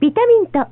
ビタミンと。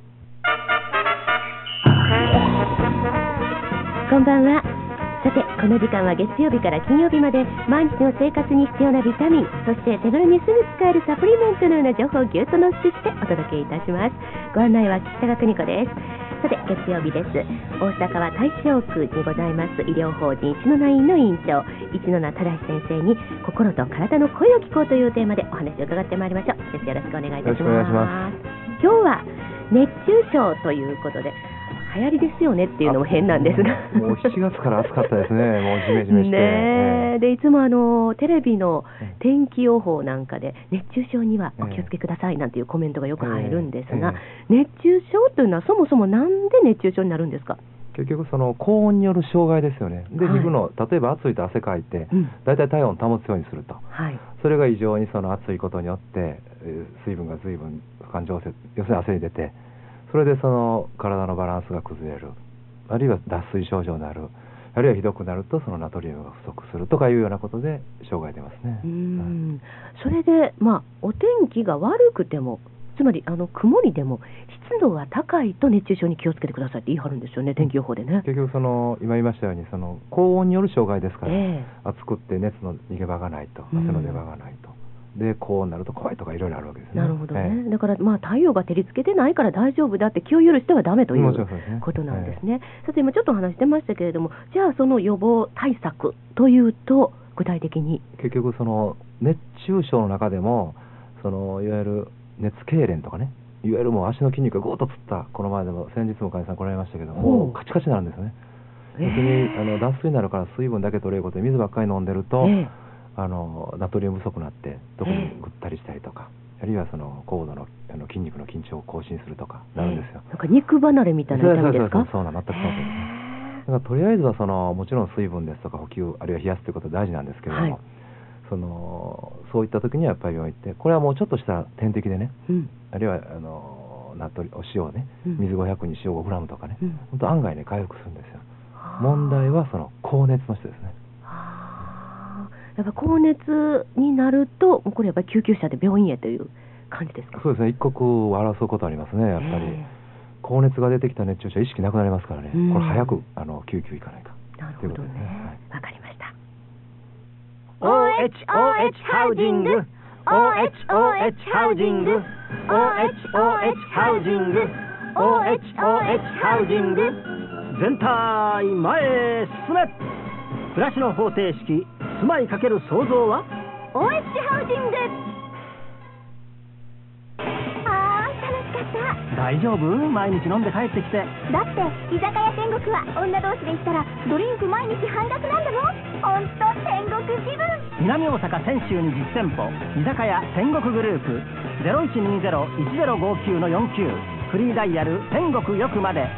こんばんは。さて、この時間は月曜日から金曜日まで毎日の生活に必要なビタミン、そして手軽にすぐ使えるサプリメントのような情報をぎゅっと濃縮してお届けいたします。ご案内は北川邦子です。さて、月曜日です。大阪は大正区にございます医療法人一のナインの院長一ノ名忠先生に心と体の声を聞こうというテーマでお話を伺ってまいりましょう。先生、よろしくお願いいたします。今日は熱中症ということで、流行りですよねっていうのも変なんですが、 もう7月から暑かったですね。もうジメジメして、 ね、でいつもテレビの天気予報なんかで熱中症にはお気をつけくださいなんていうコメントがよく入るんですが、熱中症というのはそもそもなんで熱中症になるんですか？ 結局その高温による障害ですよね。で、皮膚の例えば暑いと汗かいて、だいたい体温を保つようにすると、それが異常にその暑いことによって水分が随分感情性、要するに汗に出て、それでその体のバランスが崩れる、あるいは脱水症状になる、あるいはひどくなるとそのナトリウムが不足するとかいうようなことで障害出ますね。 それで、お天気が悪くても、つまり曇りでも湿度が高いと熱中症に気をつけてくださいって言い張るんですよね、天気予報でね。 結局今言いましたように、その高温による障害ですから、暑くって熱の逃げ場がないと、汗の出場がないと、で高温になると怖いとかいろいろあるわけですね。 なるほどね。だから太陽が照りつけてないから大丈夫だって気を許してはダメということなんですね。さて、今ちょっとお話してましたけれども、じゃあその予防対策というと具体的に結局その熱中症の中でもいわゆる熱痙攣とかね、いわゆるもう足の筋肉がぐーっとつった、この前でも先日も患者さん来られましたけど、もうカチカチになるんですよね。別に脱水になるから水分だけ取れることで水ばっかり飲んでると、ナトリウム不足になって特にぐったりしたりとか、あるいはその高度の筋肉の緊張を更新するとかなるんですよ。 なんか肉離れみたいな痛みですか？ そうな、全くそうですね。だからとりあえずはもちろん水分ですとか補給、あるいは冷やすということは大事なんですけれども、そういった時にはやっぱり病院行って、これはもうちょっとした点滴でね、あるいはお塩ね、水500に塩5グラムとかね、本当案外ね回復するんですよ。問題はその高熱の人ですね。 やっぱ高熱になると、これやっぱり救急車で病院へという感じですか？ そうですね、一刻を争うことありますね。やっぱり高熱が出てきた熱中症は意識なくなりますからね、これ早く救急行かないか。 なるほどね、わかりました。 OHOH ハウジング OHOH ハウジング OHOH ハウジング OHOH ハウジング、全体前へ進め。暮らしの方程式、住まいかける創造は OH ハウジング。楽しかった。大丈夫？毎日飲んで帰ってきて。 だって居酒屋天国は女同士で行ったらドリンク毎日半額なんだもん。ほんと天国気分。 南大阪泉州に実店舗、居酒屋天国グループ、0120-1059-49、フリーダイヤル天国よくまで。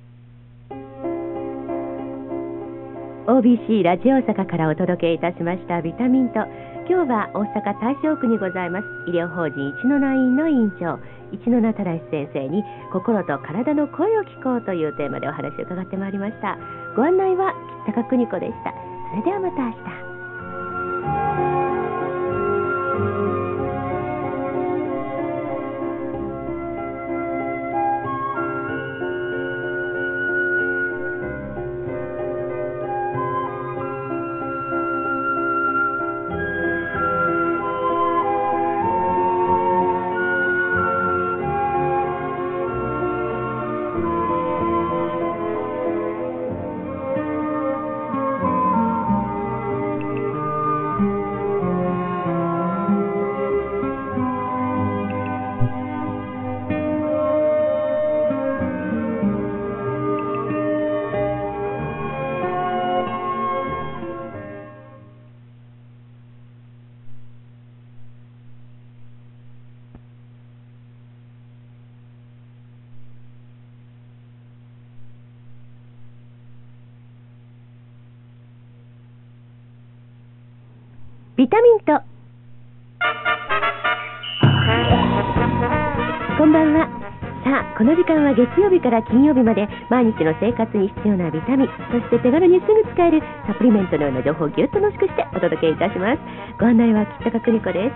OBC ラジオ大阪からお届けいたしましたビタミンと。今日は大阪大正区にございます医療法人一のナインの院長一ノ名忠先生に心と体の声を聞こうというテーマでお話を伺ってまいりました。ご案内は北川邦子でした。それではまた明日。ビタミンと。こんばんは。さあ、この時間は月曜日から金曜日まで毎日の生活に必要なビタミン、そして手軽にすぐ使えるサプリメントのような情報をぎゅっと濃縮してお届けいたします。ご案内は北川邦子です。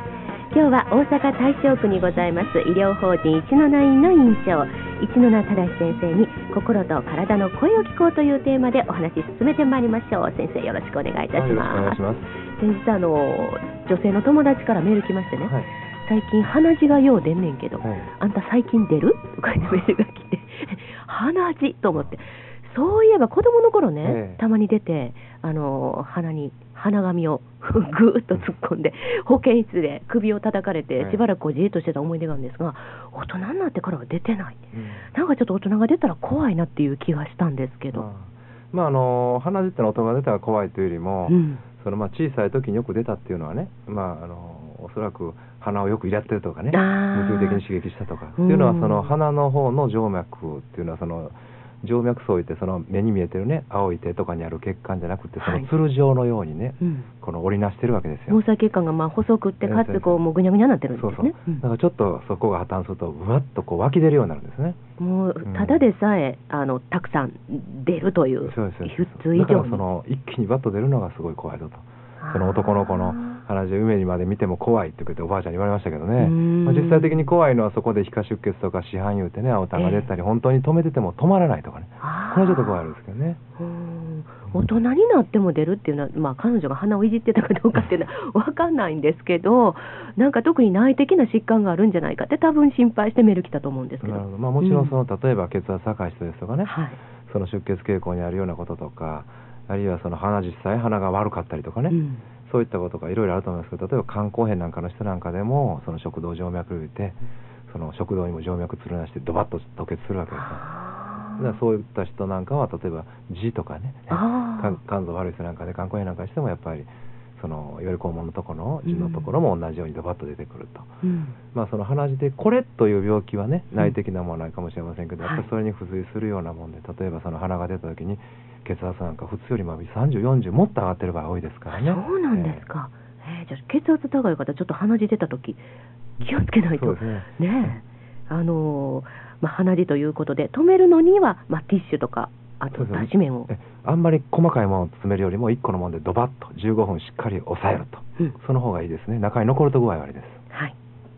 今日は大阪大正区にございます医療法人一の内院の院長一の名正先生に心と体の声を聞こうというテーマでお話し進めてまいりましょう。先生よろしくお願いいたします。先日女性の友達からメール来ましてね、最近鼻血がよう出んねんけど、あんた最近出るとか言ってメールが来て鼻血と思って、そういえば子供の頃ね、たまに出て鼻に鼻紙をぐーっと突っ込んで保健室で首を叩かれてしばらくじーっとしてた思い出があるんですが、大人になってからは出てない、なんかちょっと大人が出たら怖いなっていう気がしたんですけど、 鼻血ってのは大人が出たら怖いというよりも、小さい時によく出たっていうのはね、おそらく鼻をよく入れてるとかね、無痛的に刺激したとかっていうのは、その鼻の方の静脈っていうのはその静脈層ってその目に見えてるね青い手とかにある血管じゃなくて、そのつる状のようにね、この織りなしてるわけですよ。 毛細血管が細くってかつこうもうぐにゃぐにゃになってるんですね。 だからちょっとそこが破綻するとうわっとこう湧き出るようになるんですね。 もうただでさえたくさん出るという普通以上に、 だからその一気にバッと出るのがすごい怖いぞと。その男の子の鼻血夢にまで見ても怖いって言っておばあちゃんに言われましたけどね、実際的に怖いのはそこで皮下出血とか死斑言うてね、青痰が出たり、本当に止めてても止まらないとかね、これちょっと怖いですけどね。 大人になっても出るっていうのは、彼女が鼻をいじってたかどうかっていうのは分かんないんですけど、なんか特に内的な疾患があるんじゃないかって多分心配してメール来たと思うんですけど、 もちろん例えば血圧高い人ですとかね、その出血傾向にあるようなこととか、あるいはその実際鼻が悪かったりとかね、そういったことがいろいろあると思いますけど、例えば肝硬変なんかの人なんかでもその食道静脈言うて、その食道にも静脈つるなしてドバッと吐血するわけですよ。だからそういった人なんかは例えば痔とかね、肝臓悪い人なんかで肝硬変なんかしてもやっぱりそのいわゆる肛門のところの痔のところも同じようにドバッと出てくると、その鼻血でこれという病気はね内的なものはないかもしれませんけど、やっぱりそれに付随するようなもんで、例えばその鼻が出た時に血圧なんか普通よりも30、40もっと上がってる場合多いですからね。 そうなんですか。じゃあ血圧高い方ちょっと鼻血出た時気をつけないと。そうですね。鼻血ということで止めるのには、ティッシュとかあと脱脂綿をあんまり細かいものを詰めるよりも1個のものでドバッと15分しっかり抑えると、その方がいいですね。中に残ると具合悪いです。 はい。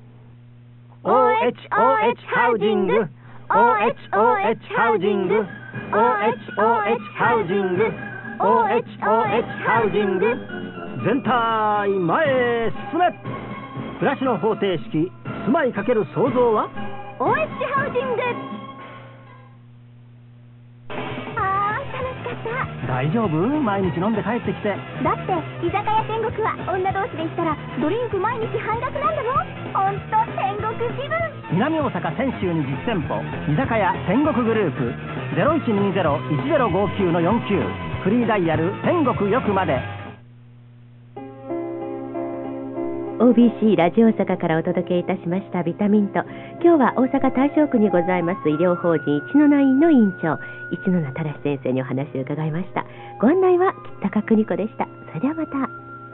OHOH ハウジング OHOH ハウジング OHOH ハウジング OHOH ハウジング、全体前へ進め。暮らしの方程式、住まいかける創造は OH ハウジング。 大丈夫？毎日飲んで帰ってきて。 だって居酒屋天国は女同士で行ったらドリンク毎日半額なんだもん。ほんと天国気分。 南大阪泉州に実店舗、居酒屋天国グループ、0120-1059-49、フリーダイヤル天国よくまで。 OBC ラジオ大阪からお届けいたしましたビタミンと、今日は大阪大正区にございます医療法人一の内院の院長一の名正先生にお話を伺いました。ご案内は北川邦子でした。それではまた。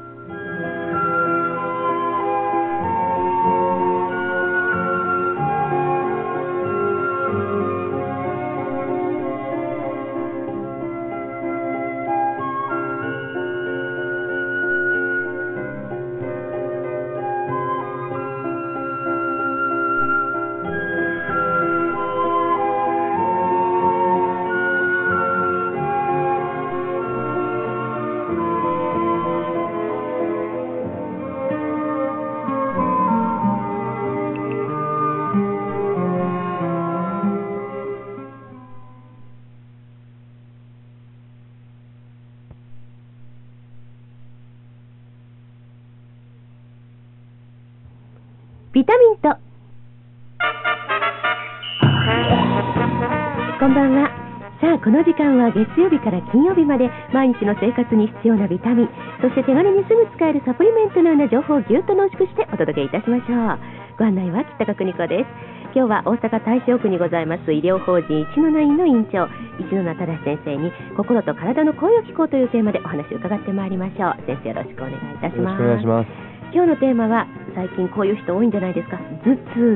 ビタミンと。こんばんは。さあこの時間は月曜日から金曜日まで毎日の生活に必要なビタミン、そして手軽にすぐ使えるサプリメントのような情報をぎゅっと濃縮してお届けいたしましょう。ご案内は北川邦子です。今日は大阪大正区にございます医療法人一の内院の院長一の名正先生に心と体の声を聞こうというテーマでお話を伺ってまいりましょう。先生よろしくお願いいたします。 よろしくお願いします。 今日のテーマは最近こういう人多いんじゃないですか。頭痛です。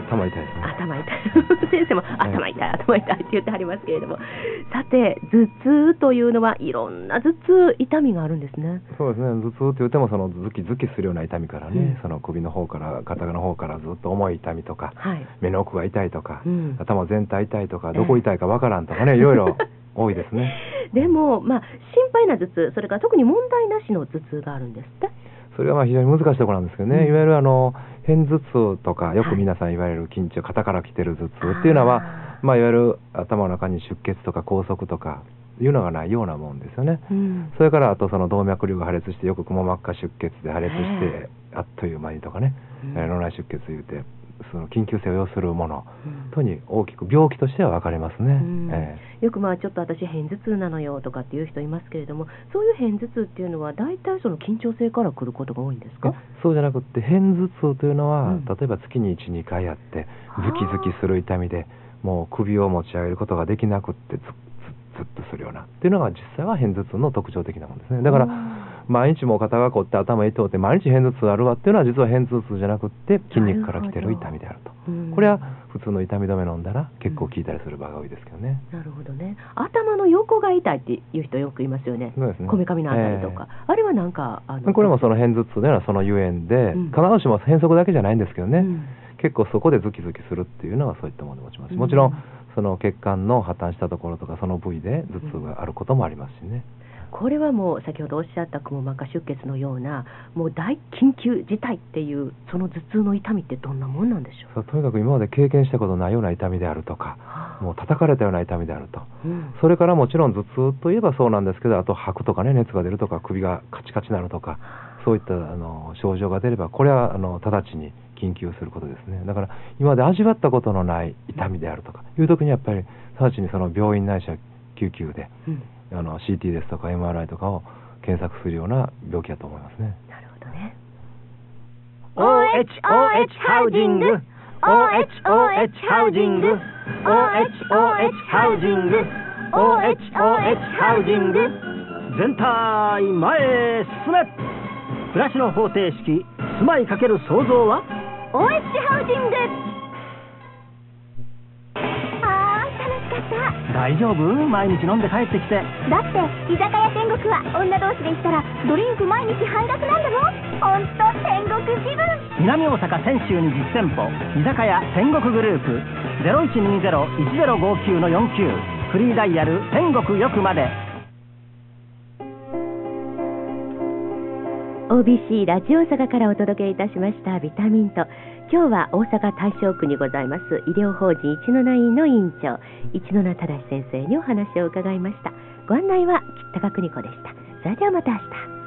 頭痛いですね。 頭痛い先生も頭痛い、頭痛いって言ってはりますけれども、さて頭痛というのはいろんな頭痛痛みがあるんですね。 そうですね、頭痛って言ってもそのズキズキするような痛みからね、 うん、 その首の方から肩の方からずっと重い痛みとか、 はい、 目の奥が痛いとか、 うん、 頭全体痛いとか、どこ痛いかわからんとかね、いろいろ多いですね。 でも、心配な頭痛、それから特に問題なしの頭痛があるんですって。 それは非常に難しいところなんですけどね、いわゆる片頭痛とか、よく皆さん言われる緊張、肩から来てる頭痛っていうのは、いわゆる頭の中に出血とか梗塞とかいうのがないようなもんですよね。それからあとその動脈瘤が破裂して、よくくも膜下出血で破裂してあっという間にとかね、脳内出血いうて、その緊急性を要するものとに大きく病気としては分かれますね。 よくちょっと私片頭痛なのよとかっていう人いますけれども、そういう片頭痛っていうのは大体その緊張性から来ることが多いんですか？ そうじゃなくって片頭痛というのは、例えば月に 1,2 回あってズキズキする痛みで、もう首を持ち上げることができなくってずっとするようなっていうのが実際は片頭痛の特徴的なものですね。だから毎日も肩が凝って頭痛うって毎日片頭痛あるわっていうのは実は片頭痛じゃなくって筋肉から来てる痛みであると。これは普通の痛み止め飲んだら結構効いたりする場合が多いですけどね。 なるほどね。頭の横が痛いっていう人よくいますよね。 そうですね。 こめかみのあたりとか、あれはなんかこれもその片頭痛ではそのゆえんで、必ずしも変則だけじゃないんですけどね、結構そこでズキズキするっていうのはそういったもので持ちます。もちろんその血管の破綻したところとかその部位で頭痛があることもありますしね。 これはもう先ほどおっしゃったくも膜下出血のようなもう大緊急事態っていうその頭痛の痛みってどんなもんなんでしょう？ とにかく今まで経験したことないような痛みであるとか、もう叩かれたような痛みであると、それからもちろん頭痛といえばそうなんですけど、あと吐くとかね、熱が出るとか首がカチカチになるとか、そういった症状が出ればこれは直ちに緊急することですね。だから今まで味わったことのない痛みであるとかいう時にやっぱり直ちにその病院ないしは救急で、CT ですとか MRI とかを検索するような病気だと思いますね。 なるほどね。 OHOH ハウジング OHOH ハウジング OHOH ハウジング OHOH ハウジング全体前へ進め。暮らしの方程式住まいかける創造は OH ハウジング。楽しかった。 大丈夫？毎日飲んで帰ってきて。 だって居酒屋天国は女同士で行ったらドリンク毎日半額なんだもん。ほんと天国気分。 南大阪泉州に実店舗居酒屋天国グループ 0120-1059-49 フリーダイヤル天国よくまで。 OBC ラジオ大阪からお届けいたしましたビタミンと、今日は大阪大正区にございます医療法人一のナインの院長一ノ名正先生にお話を伺いました。ご案内は吉高邦子でした。それではまた明日。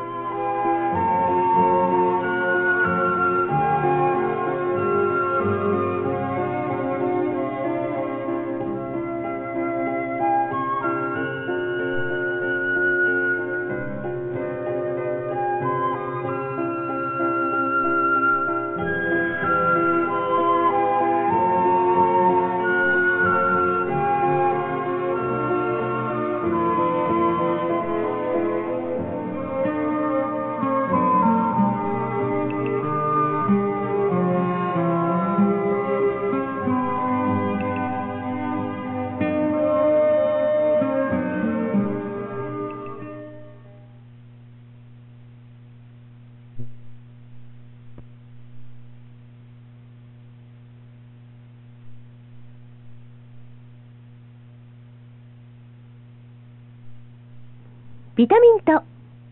ビタミンと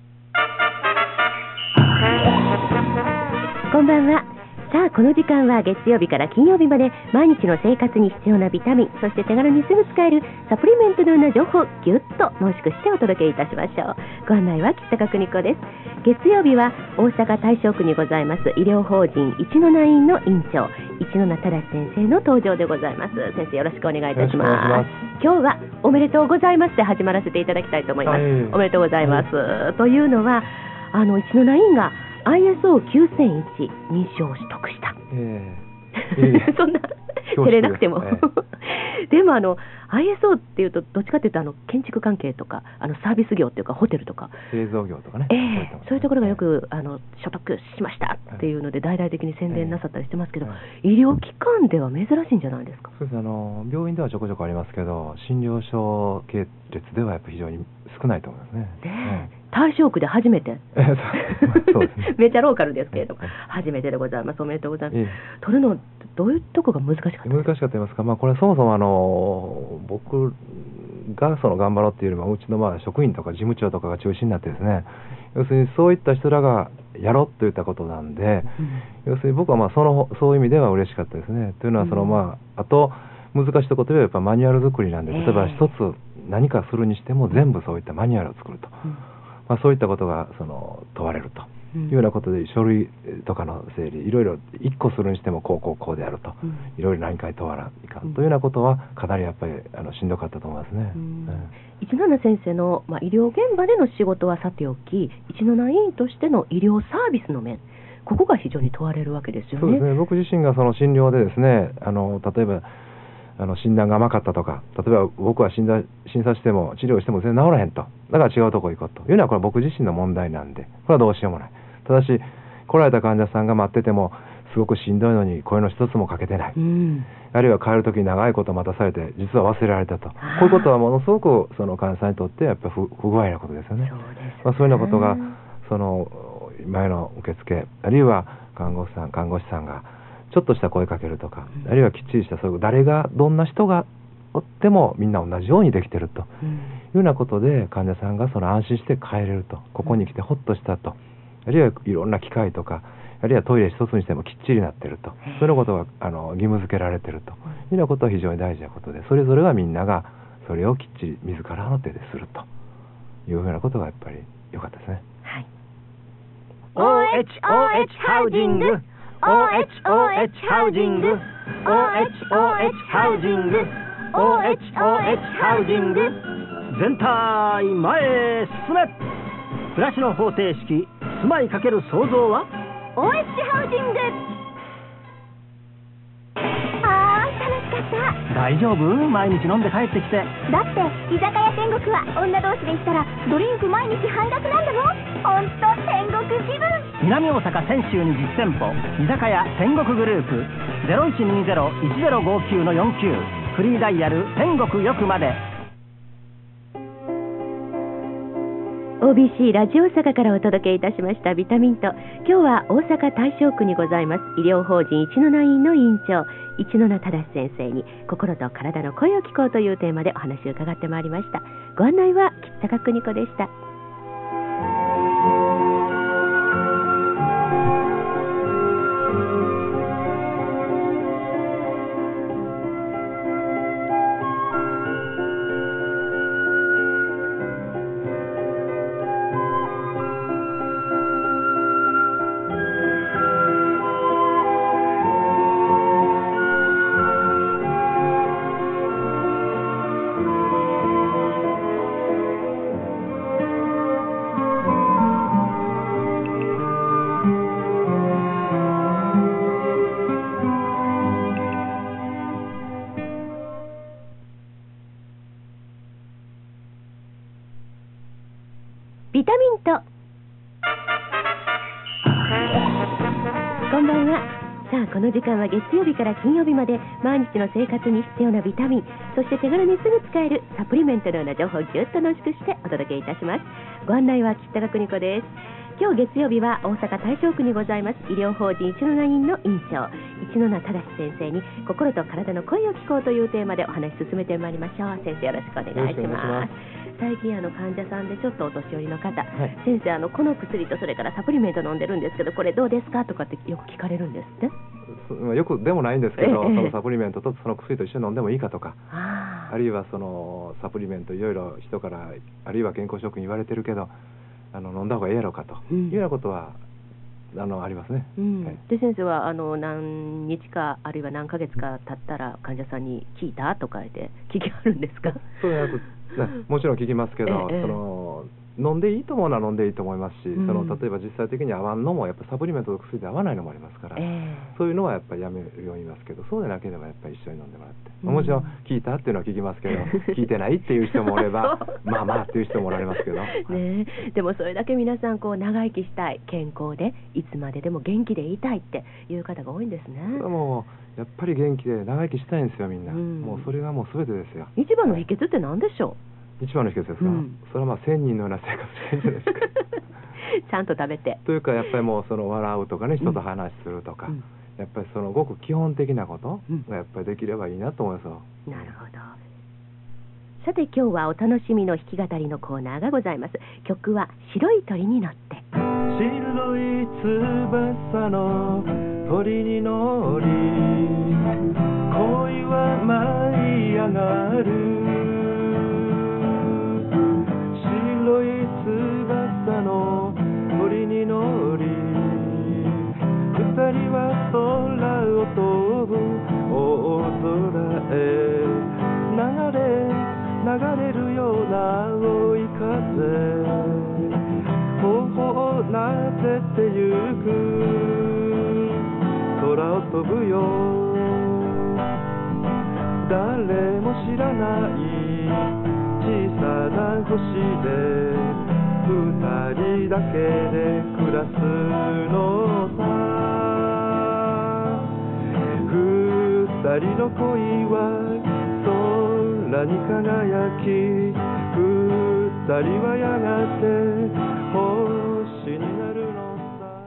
こんばんは。さあこの時間は月曜日から金曜日まで毎日の生活に必要なビタミン、そして手軽にすぐ使えるサプリメントのような情報をぎゅっと濃縮してお届けいたしましょう。ご案内は吉高邦子です。月曜日は大阪大正区にございます医療法人一のナインの院長一ノ名正先生の登場でございます。先生よろしくお願いいたします。今日はおめでとうございますで始まらせていただきたいと思います。おめでとうございます、というのは一のナインが ISO9001 認証を取得した、そんな照れなくてもでも ISO っていうとどっちかっていうと建築関係とかサービス業っていうかホテルとか製造業とかね、 そういうところがよく所得しましたっていうので大々的に宣伝なさったりしてますけど、医療機関では珍しいんじゃないですか？ そうです。病院ではちょこちょこありますけど、診療所系列ではやっぱり非常に少ないと思いますね。 大正区で初めてそうですねめっちゃローカルですけれども、初めてでございます。おめでとうございます。取るのどういうとこが難しかったですか？ 難しかったと言いますか、これそもそも僕が頑張ろうっていうよりも、うちの職員とか事務長とかが中心になってですね、要するにそういった人らがやろうといったことなんで、要するに僕はそういう意味では嬉しかったですね。というのはあと難しいところといえばやっぱマニュアル作りなんで、例えば一つ何かするにしても全部そういったマニュアルを作ると、そういったことが問われるというようなことで、書類とかの整理、いろいろ一個するにしてもこうであると、いろいろ何回問わないかんというようなことはかなりやっぱりしんどかったと思いますね。 17先生の、医療現場での仕事はさておき、17委員としての医療サービスの面、ここが非常に問われるわけですよね。 そうですね。僕自身が診療でですね、例えば診断が甘かったとか、例えば僕は診察しても治療しても全然治らへんと、だから違うとこ行こうというのはこれは僕自身の問題なんで、これはどうしようもない。ただし来られた患者さんが待っててもすごくしんどいのに声の一つもかけてない、あるいは帰る時に長いこと待たされて実は忘れられたと、こういうことはものすごく患者さんにとってやっぱり不具合なことですよね。そういうようなことが前の受付、あるいは看護師さんがちょっとした声かけるとか、あるいはきっちりした誰がどんな人がおってもみんな同じようにできてるというようなことで、患者さんが安心して帰れると、ここに来てほっとしたと、あるいはいろんな機械とか、あるいはトイレ一つにしてもきっちりなってると、そういうことが義務付けられてるというようなことは非常に大事なことで、それぞれがみんながそれをきっちり自らの手でするというようなことがやっぱり良かったですね。 はい。 OHOH ハウジング、OHOH ハウジング、OHOH ハウジング、OHOH ハウジング、全体前へ進め。暮らしの方程式、住まいかける創造は OH ハウジング。楽しかった。 大丈夫？毎日飲んで帰ってきて。 だって居酒屋天国は女同士で行ったらドリンク毎日半額なんだもん。ほんと天国気分。 南大阪泉州に実店舗、居酒屋天国グループ、0120-1059-49、フリーダイヤル天国よくまで。 OBC ラジオ大阪からお届けいたしましたビタミント。今日は大阪大正区にございます医療法人一ノナ院の院長一ノナ忠先生に心と体の声を聞こうというテーマでお話を伺ってまいりました。ご案内は吉高邦子でした。ビタミント。こんばんは。さあこの時間は月曜日から金曜日まで毎日の生活に必要なビタミン、そして手軽にすぐ使えるサプリメントのような情報をぎゅっと濃縮してお届けいたします。ご案内は吉高邦子です。今日月曜日は大阪大正区にございます医療法人一ノナ院の院長一ノナ忠先生に心と体の声を聞こうというテーマでお話し進めてまいりましょう。先生よろしくお願いします。最近患者さんでちょっとお年寄りの方、先生この薬とそれからサプリメント飲んでるんですけどこれどうですかとかってよく聞かれるんですって。 よくでもないんですけど、そのサプリメントとその薬と一緒に飲んでもいいかとか、あるいはそのサプリメントいろいろ人からあるいは健康食品言われてるけど飲んだ方がいいやろうかというようなことは、ありますね。 で先生は何日かあるいは何ヶ月か経ったら患者さんに聞いたとか言って聞きあるんですか？ そうじゃなくもちろん聞きますけど、 飲んでいいと思うのは飲んでいいと思いますし、 うん、 例えば実際的に合わんのもやっぱサプリメントと薬で合わないのもありますから、そういうのはやっぱりやめるように言いますけど、そうでなければやっぱり一緒に飲んでもらって、もちろん聞いたっていうのは聞きますけど聞いてないっていう人もおればまあまあっていう人もおられますけどね、でもそれだけ皆さんこう長生きしたい、健康でいつまででも元気でいたいっていう方が多いんですね。 それはもうやっぱり元気で長生きしたいんですよみんな、もうそれがもう全てですよ。 一番の秘訣って何でしょう？一番の秘訣ですか、それはまあ1000人のような生活してるんじゃないですかちゃんと食べてというか、やっぱりもう笑うとかね、人と話するとか、やっぱりごく基本的なことがやっぱりできればいいなと思いますよ。 なるほど。さて今日はお楽しみの弾き語りのコーナーがございます。曲は白い鳥に乗って。 白い翼の鳥に乗り恋は舞い上がる、白い翼の鳥に乗り二人は空を飛ぶ大空へ流れるような青い風、頬をなでてゆく空を飛ぶよ、誰も知らない小さな星で二人だけで暮らすのさ、二人の恋は空に輝き、二人はやがて星になるのさ。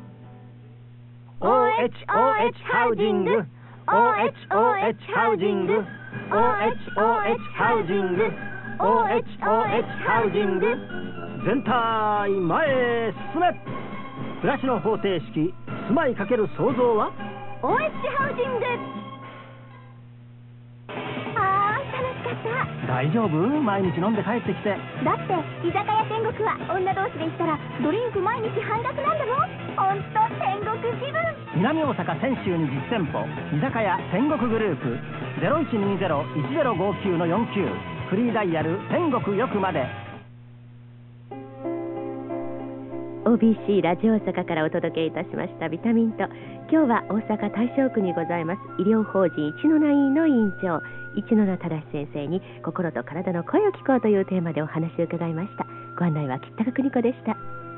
OHOH ハウジング OHOH ハウジング OHOH ハウジング OHOH ハウジング、全体前へ進め。暮らしの方程式、住まいかける創造は OH ハウジング。 大丈夫？毎日飲んで帰ってきて。 だって居酒屋天国は女同士で行ったらドリンク毎日半額なんだもん。ほんと天国気分。 南大阪泉州に実店舗、居酒屋天国グループ、0120-1059-49、フリーダイヤル天国よくまで。 OBC ラジオ大阪からお届けいたしましたビタミンと、今日は大阪大正区にございます医療法人一の医院の院長一ノ正先生に心と体の声を聞こうというテーマでお話を伺いました。ご案内は吉高邦子でした。